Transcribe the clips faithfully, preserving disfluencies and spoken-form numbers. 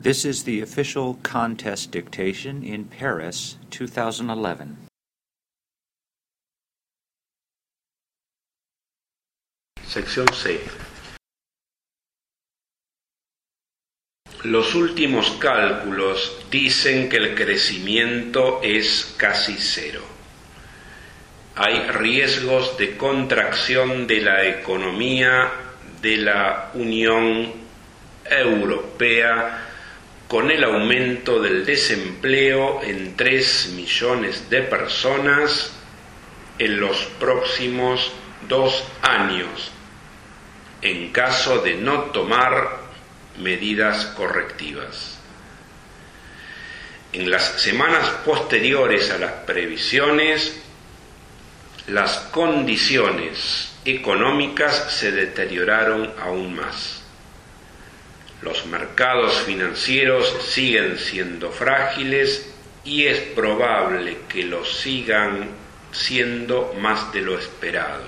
This is the official contest dictation in Paris, two thousand eleven. Sección C. Los últimos cálculos dicen que el crecimiento es casi cero. Hay riesgos de contracción de la economía de la Unión Europea con el aumento del desempleo en tres millones de personas en los próximos dos años, en caso de no tomar medidas correctivas. En las semanas posteriores a las previsiones, las condiciones económicas se deterioraron aún más. Los mercados financieros siguen siendo frágiles y es probable que lo sigan siendo más de lo esperado.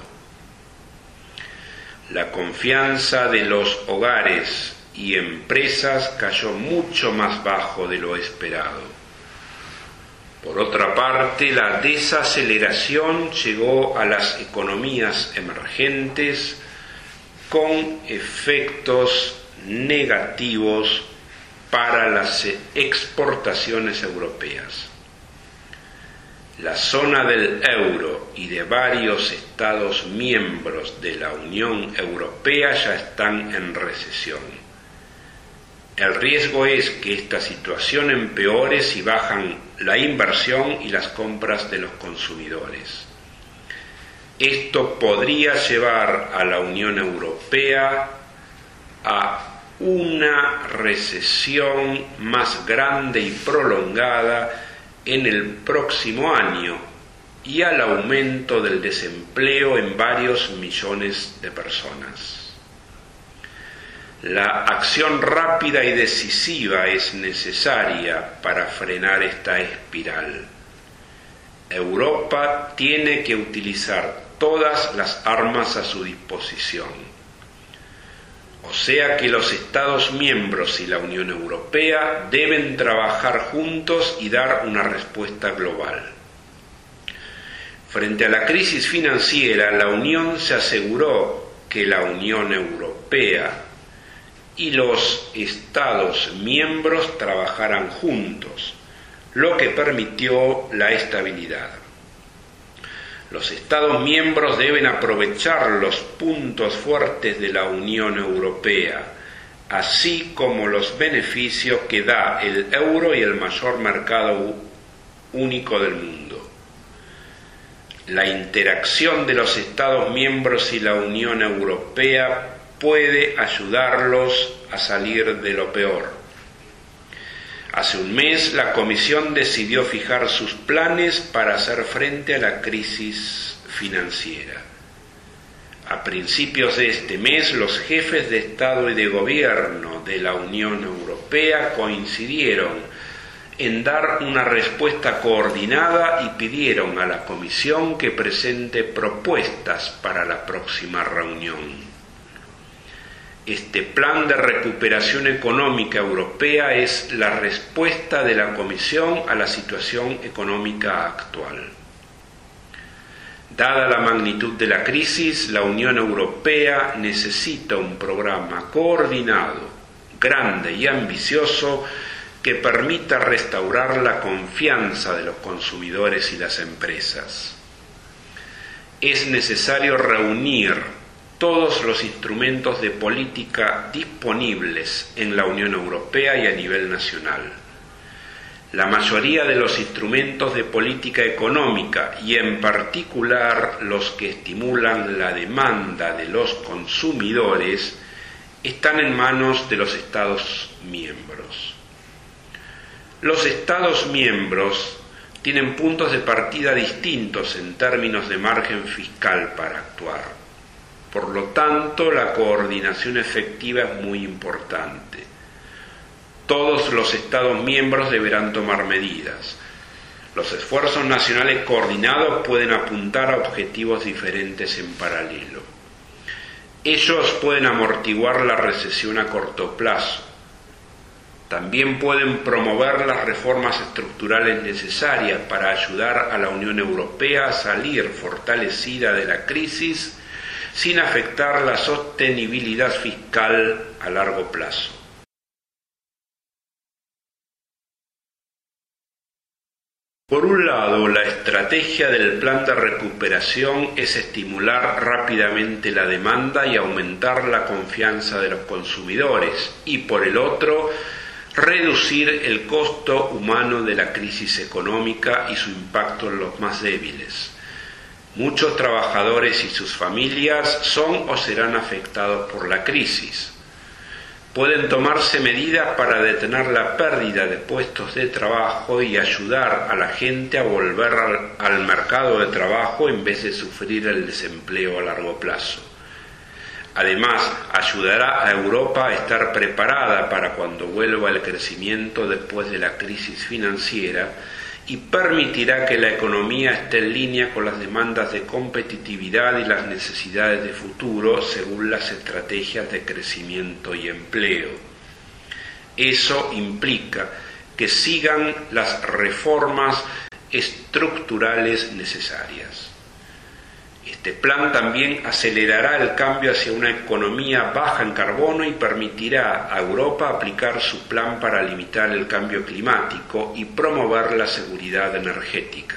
La confianza de los hogares y empresas cayó mucho más bajo de lo esperado. Por otra parte, la desaceleración llegó a las economías emergentes con efectos negativos para las exportaciones europeas. La zona del euro y de varios Estados miembros de la Unión Europea ya están en recesión. El riesgo es que esta situación empeore si bajan la inversión y las compras de los consumidores. Esto podría llevar a la Unión Europea a una recesión más grande y prolongada en el próximo año y al aumento del desempleo en varios millones de personas. La acción rápida y decisiva es necesaria para frenar esta espiral. Europa tiene que utilizar todas las armas a su disposición. O sea que los Estados miembros y la Unión Europea deben trabajar juntos y dar una respuesta global. Frente a la crisis financiera, la Unión se aseguró que la Unión Europea y los Estados miembros trabajaran juntos, lo que permitió la estabilidad. Los Estados miembros deben aprovechar los puntos fuertes de la Unión Europea, así como los beneficios que da el euro y el mayor mercado único del mundo. La interacción de los Estados miembros y la Unión Europea puede ayudarlos a salir de lo peor. Hace un mes, la Comisión decidió fijar sus planes para hacer frente a la crisis financiera. A principios de este mes, los jefes de Estado y de Gobierno de la Unión Europea coincidieron en dar una respuesta coordinada y pidieron a la Comisión que presente propuestas para la próxima reunión. Este plan de recuperación económica europea es la respuesta de la Comisión a la situación económica actual. Dada la magnitud de la crisis, la Unión Europea necesita un programa coordinado, grande y ambicioso que permita restaurar la confianza de los consumidores y las empresas. Es necesario reunir todos los instrumentos de política disponibles en la Unión Europea y a nivel nacional. La mayoría de los instrumentos de política económica y en particular los que estimulan la demanda de los consumidores están en manos de los Estados miembros. Los Estados miembros tienen puntos de partida distintos en términos de margen fiscal para actuar. Por lo tanto, la coordinación efectiva es muy importante. Todos los Estados miembros deberán tomar medidas. Los esfuerzos nacionales coordinados pueden apuntar a objetivos diferentes en paralelo. Ellos pueden amortiguar la recesión a corto plazo. También pueden promover las reformas estructurales necesarias para ayudar a la Unión Europea a salir fortalecida de la crisis sin afectar la sostenibilidad fiscal a largo plazo. Por un lado, la estrategia del plan de recuperación es estimular rápidamente la demanda y aumentar la confianza de los consumidores, y por el otro, reducir el costo humano de la crisis económica y su impacto en los más débiles. Muchos trabajadores y sus familias son o serán afectados por la crisis. Pueden tomarse medidas para detener la pérdida de puestos de trabajo y ayudar a la gente a volver al, al mercado de trabajo en vez de sufrir el desempleo a largo plazo. Además, ayudará a Europa a estar preparada para cuando vuelva el crecimiento después de la crisis financiera y permitirá que la economía esté en línea con las demandas de competitividad y las necesidades de futuro según las estrategias de crecimiento y empleo. Eso implica que sigan las reformas estructurales necesarias. Este plan también acelerará el cambio hacia una economía baja en carbono y permitirá a Europa aplicar su plan para limitar el cambio climático y promover la seguridad energética.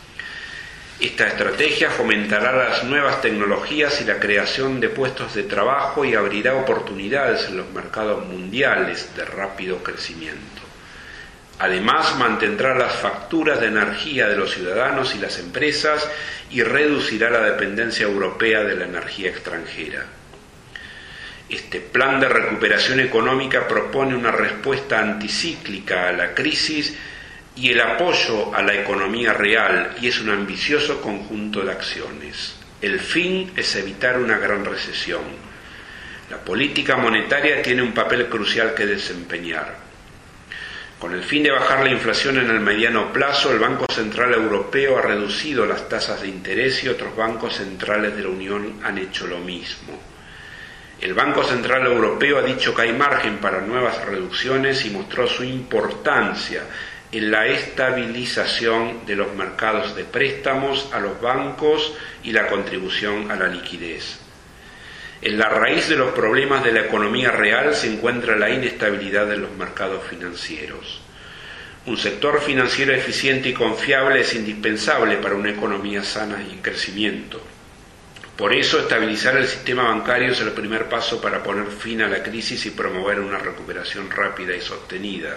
Esta estrategia fomentará las nuevas tecnologías y la creación de puestos de trabajo y abrirá oportunidades en los mercados mundiales de rápido crecimiento. Además, mantendrá las facturas de energía de los ciudadanos y las empresas y reducirá la dependencia europea de la energía extranjera. Este plan de recuperación económica propone una respuesta anticíclica a la crisis y el apoyo a la economía real, y es un ambicioso conjunto de acciones. El fin es evitar una gran recesión. La política monetaria tiene un papel crucial que desempeñar. Con el fin de bajar la inflación en el mediano plazo, el Banco Central Europeo ha reducido las tasas de interés y otros bancos centrales de la Unión han hecho lo mismo. El Banco Central Europeo ha dicho que hay margen para nuevas reducciones y mostró su importancia en la estabilización de los mercados de préstamos a los bancos y la contribución a la liquidez. En la raíz de los problemas de la economía real se encuentra la inestabilidad de los mercados financieros. Un sector financiero eficiente y confiable es indispensable para una economía sana y en crecimiento. Por eso, estabilizar el sistema bancario es el primer paso para poner fin a la crisis y promover una recuperación rápida y sostenida.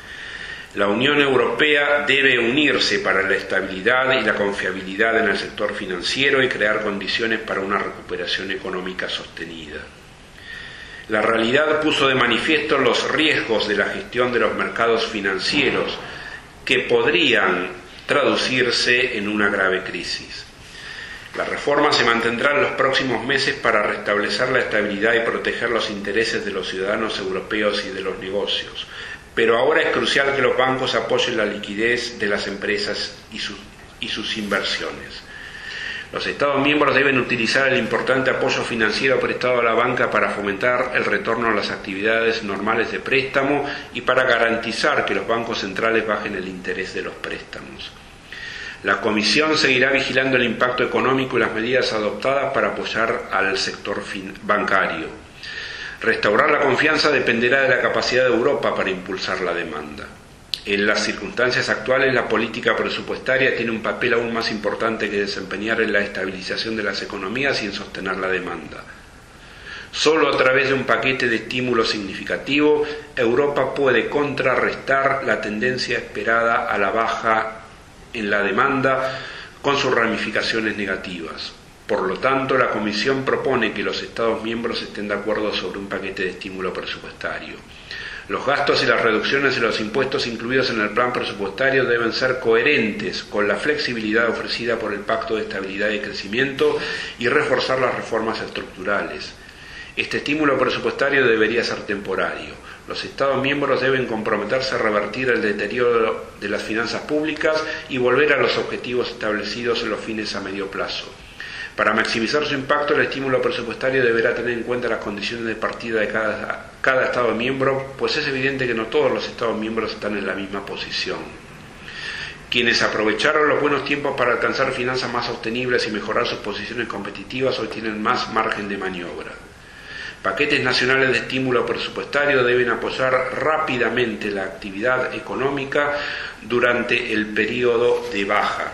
La Unión Europea debe unirse para la estabilidad y la confiabilidad en el sector financiero y crear condiciones para una recuperación económica sostenida. La realidad puso de manifiesto los riesgos de la gestión de los mercados financieros que podrían traducirse en una grave crisis. La reforma se mantendrá en los próximos meses para restablecer la estabilidad y proteger los intereses de los ciudadanos europeos y de los negocios. Pero ahora es crucial que los bancos apoyen la liquidez de las empresas y sus, y sus inversiones. Los Estados miembros deben utilizar el importante apoyo financiero prestado a la banca para fomentar el retorno a las actividades normales de préstamo y para garantizar que los bancos centrales bajen el interés de los préstamos. La Comisión seguirá vigilando el impacto económico y las medidas adoptadas para apoyar al sector bancario. Restaurar la confianza dependerá de la capacidad de Europa para impulsar la demanda. En las circunstancias actuales, la política presupuestaria tiene un papel aún más importante que desempeñar en la estabilización de las economías y en sostener la demanda. Solo a través de un paquete de estímulo significativo, Europa puede contrarrestar la tendencia esperada a la baja en la demanda con sus ramificaciones negativas. Por lo tanto, la Comisión propone que los Estados miembros estén de acuerdo sobre un paquete de estímulo presupuestario. Los gastos y las reducciones de los impuestos incluidos en el plan presupuestario deben ser coherentes con la flexibilidad ofrecida por el Pacto de Estabilidad y Crecimiento y reforzar las reformas estructurales. Este estímulo presupuestario debería ser temporario. Los Estados miembros deben comprometerse a revertir el deterioro de las finanzas públicas y volver a los objetivos establecidos en los fines a medio plazo. Para maximizar su impacto, el estímulo presupuestario deberá tener en cuenta las condiciones de partida de cada, cada Estado miembro, pues es evidente que no todos los Estados miembros están en la misma posición. Quienes aprovecharon los buenos tiempos para alcanzar finanzas más sostenibles y mejorar sus posiciones competitivas hoy tienen más margen de maniobra. Paquetes nacionales de estímulo presupuestario deben apoyar rápidamente la actividad económica durante el periodo de baja.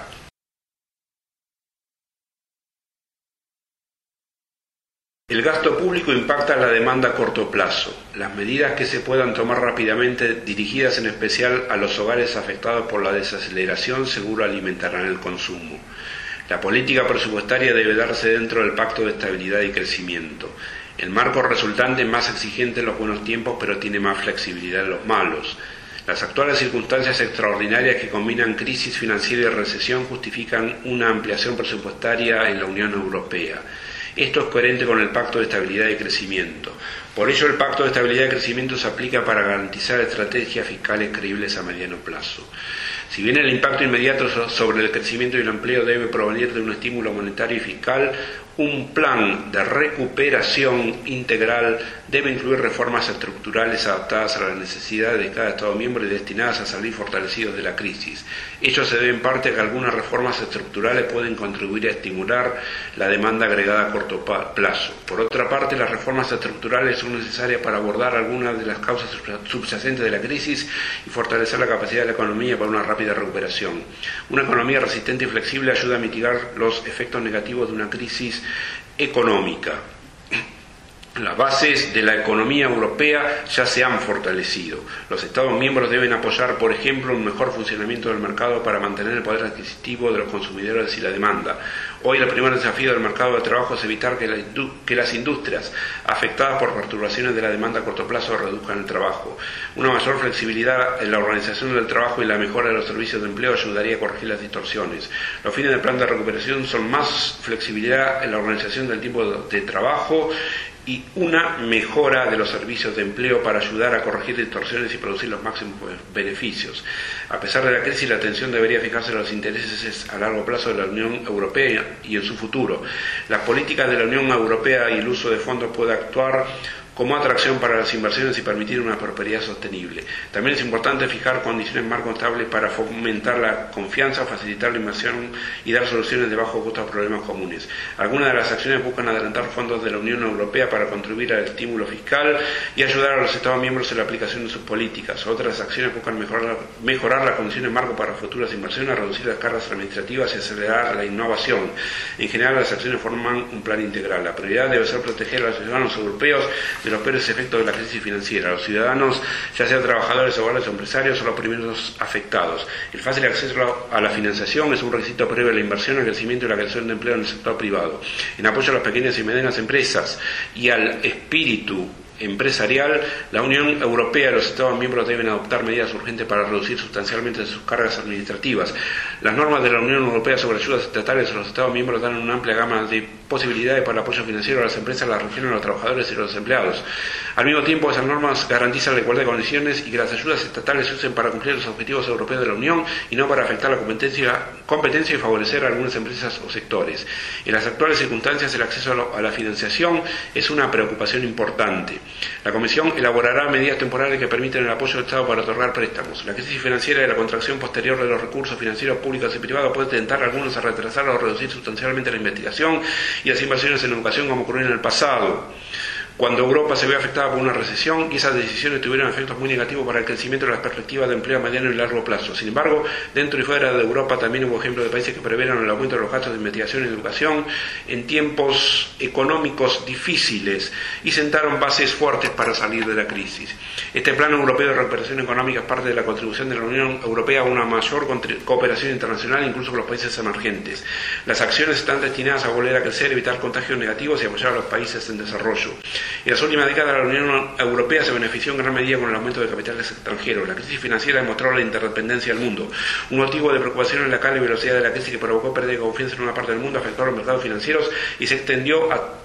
El gasto público impacta la demanda a corto plazo. Las medidas que se puedan tomar rápidamente, dirigidas en especial a los hogares afectados por la desaceleración, seguro alimentarán el consumo. La política presupuestaria debe darse dentro del Pacto de Estabilidad y Crecimiento. El marco resultante es más exigente en los buenos tiempos, pero tiene más flexibilidad en los malos. Las actuales circunstancias extraordinarias que combinan crisis financiera y recesión justifican una ampliación presupuestaria en la Unión Europea. Esto es coherente con el Pacto de Estabilidad y Crecimiento. Por ello, el Pacto de Estabilidad y Crecimiento se aplica para garantizar estrategias fiscales creíbles a mediano plazo. Si bien el impacto inmediato sobre el crecimiento y el empleo debe provenir de un estímulo monetario y fiscal, un plan de recuperación integral debe incluir reformas estructurales adaptadas a las necesidades de cada Estado miembro y destinadas a salir fortalecidos de la crisis. Ello se debe en parte a que algunas reformas estructurales pueden contribuir a estimular la demanda agregada a corto plazo. Por otra parte, las reformas estructurales son necesarias para abordar algunas de las causas subyacentes de la crisis y fortalecer la capacidad de la economía para una rápida recuperación. Una economía resistente y flexible ayuda a mitigar los efectos negativos de una crisis económica. Las bases de la economía europea ya se han fortalecido. Los Estados miembros deben apoyar, por ejemplo, un mejor funcionamiento del mercado para mantener el poder adquisitivo de los consumidores y la demanda. Hoy el primer desafío del mercado de trabajo es evitar que, la que las industrias afectadas por perturbaciones de la demanda a corto plazo reduzcan el trabajo. Una mayor flexibilidad en la organización del trabajo y la mejora de los servicios de empleo ayudaría a corregir las distorsiones. Los fines del plan de recuperación son más flexibilidad en la organización del tiempo de trabajo y una mejora de los servicios de empleo para ayudar a corregir distorsiones y producir los máximos beneficios. A pesar de la crisis, la atención debería fijarse en los intereses a largo plazo de la Unión Europea y en su futuro. Las políticas de la Unión Europea y el uso de fondos puede actuar como atracción para las inversiones y permitir una prosperidad sostenible. También es importante fijar condiciones marco estables para fomentar la confianza, facilitar la inversión y dar soluciones de bajo costo a problemas comunes. Algunas de las acciones buscan adelantar fondos de la Unión Europea para contribuir al estímulo fiscal y ayudar a los Estados miembros en la aplicación de sus políticas. Otras acciones buscan mejorar, mejorar las condiciones marco para futuras inversiones, reducir las cargas administrativas y acelerar la innovación. En general, las acciones forman un plan integral. La prioridad debe ser proteger a los ciudadanos europeos de los peores efectos de la crisis financiera. Los ciudadanos, ya sean trabajadores, hogares o empresarios, son los primeros afectados. El fácil acceso a la financiación es un requisito previo a la inversión, el crecimiento y la creación de empleo en el sector privado. En apoyo a las pequeñas y medianas empresas y al espíritu empresarial, la Unión Europea y los Estados miembros deben adoptar medidas urgentes para reducir sustancialmente sus cargas administrativas. Las normas de la Unión Europea sobre ayudas estatales a los Estados miembros dan una amplia gama de posibilidades para el apoyo financiero a las empresas, a las regiones, a los trabajadores y a los empleados. Al mismo tiempo, esas normas garantizan la igualdad de condiciones y que las ayudas estatales se usen para cumplir los objetivos europeos de la Unión y no para afectar la competencia, competencia y favorecer a algunas empresas o sectores. En las actuales circunstancias, el acceso a, lo, a la financiación es una preocupación importante. La Comisión elaborará medidas temporales que permiten el apoyo del Estado para otorgar préstamos. La crisis financiera y la contracción posterior de los recursos financieros públicos y privados puede tentar a algunos a retrasar o reducir sustancialmente la investigación y las inversiones en educación, como ocurrió en el pasado, cuando Europa se ve afectada por una recesión, y esas decisiones tuvieron efectos muy negativos para el crecimiento de las perspectivas de empleo a mediano y largo plazo. Sin embargo, dentro y fuera de Europa también hubo ejemplos de países que previeron el aumento de los gastos de investigación y educación en tiempos económicos difíciles y sentaron bases fuertes para salir de la crisis. Este plan europeo de recuperación económica es parte de la contribución de la Unión Europea a una mayor cooperación internacional, incluso con los países emergentes. Las acciones están destinadas a volver a crecer, evitar contagios negativos y apoyar a los países en desarrollo. En las últimas décadas, la Unión Europea se benefició en gran medida con el aumento de capitales extranjeros. La crisis financiera demostró la interdependencia del mundo. Un motivo de preocupación es la calma y velocidad de la crisis, que provocó pérdida de confianza en una parte del mundo, afectó a los mercados financieros y se extendió a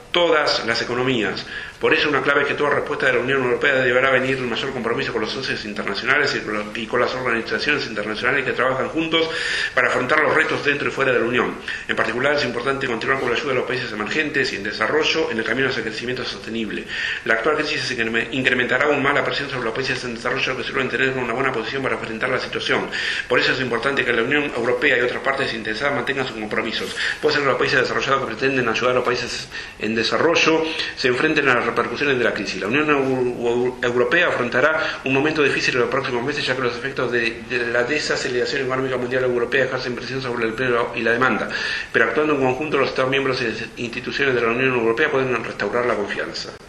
todas las economías. Por eso una clave es que toda respuesta de la Unión Europea deberá venir de un mayor compromiso con los socios internacionales y con, los, y con las organizaciones internacionales que trabajan juntos para afrontar los retos dentro y fuera de la Unión. En particular es importante continuar con la ayuda a los países emergentes y en desarrollo en el camino hacia el crecimiento sostenible. La actual crisis incrementará aún más la presión sobre los países en desarrollo que suelen tener una buena posición para enfrentar la situación. Por eso es importante que la Unión Europea y otras partes interesadas mantengan sus compromisos. Puede ser que los países desarrollados que pretenden ayudar a los países en desarrollo se enfrenten a las repercusiones de la crisis. La Unión Europea afrontará un momento difícil en los próximos meses, ya que los efectos de, de la desaceleración económica mundial europea ejercen presión sobre el empleo y la demanda, pero actuando en conjunto los Estados miembros y las instituciones de la Unión Europea pueden restaurar la confianza.